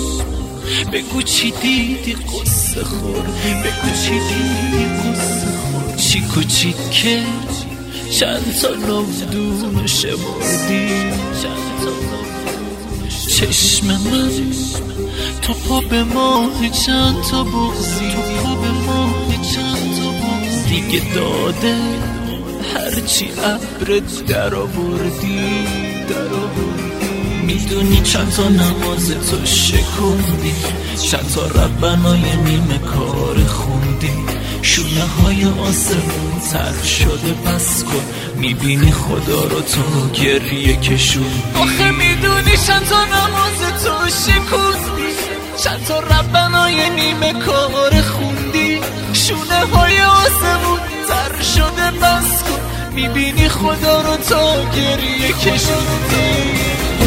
بگو چی دیدی قصه خور، بگو چی دیدی قصه خور. چیک و چیکه چند تا نودون شمردی، چشم من تو پا به ماه چند تا بغزی، تو پا به ماه چند تا بغزی. دیگه داده هرچی ابرت در آوردی، در آوردی. میدونی چند تا نماز تو شکوندی، چند تا ربنای نیمه کار خوندی. شونه های آسمون تر شده پس کن، میبینی خدا رو تو گریه کشوندی. آخه میدونی چند تا نماز تو شکوندی، چند تا ربنای نیمه کار خوندی. شونه های آسمون تر شده پس کن، میبینی خدا رو تو گریه کشوندی.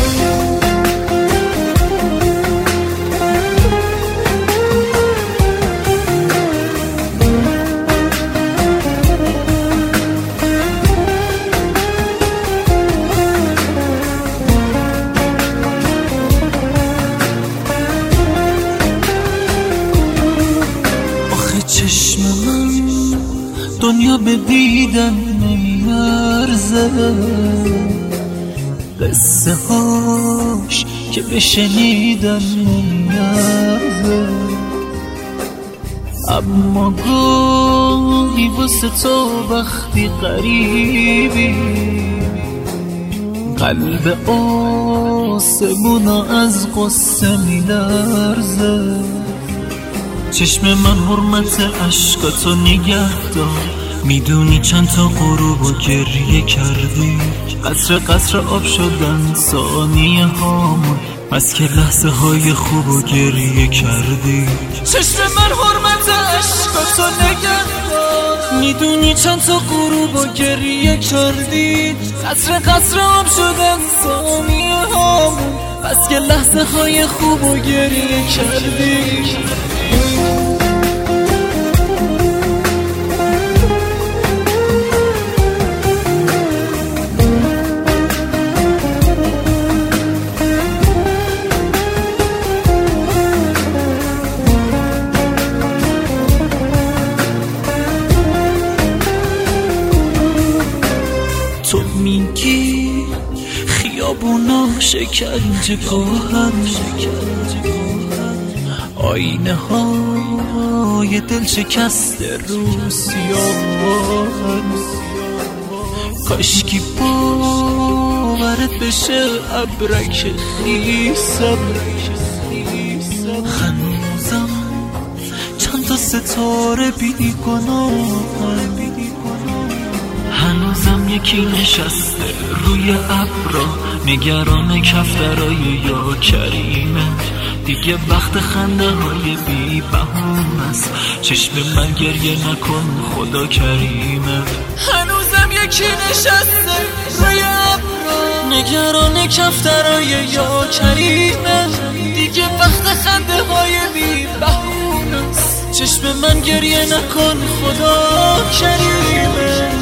چشم من دنیا به دیدن نمیارزه، قصه هاش که به شنیدن نمیارزه. اما گاهی واسه تو وقتی قریبی، قلب آسمونا از قصه میلرزه. چشم من حرمت عشقاتو نگه دار، میدونی چند تا غروب و گریه کردی. قطره قطره آب شدن ثانیه هامون، بس که لحظه های خوب و گریه کردی. چشم من حرمت عشقاتو نگه دار، میدونی چند تا غروب و گریه کردی. قطره قطره آب شدن ثانیه هامون، بس که لحظه های خوب و گریه کردی. تو میگی خیابونا شکنجه گاهن، آینه های دل شکست روسیان. کاشکی باورت بشه ابرک خیسم، هنوزم چند تا ستاره بی گناهن. هنوزم یکی نشسته روی ابرا، نگران کفترای یا کریمه. دیگه وقت خنده های بی بهونه است، چشم من گریه نکن خدا کریمه. هنوزم یکی نشسته روی ابرا، نگران کفترای یا کریمه. دیگه وقت خنده های بی بهونه است، چشم من گریه نکن خدا کریمه.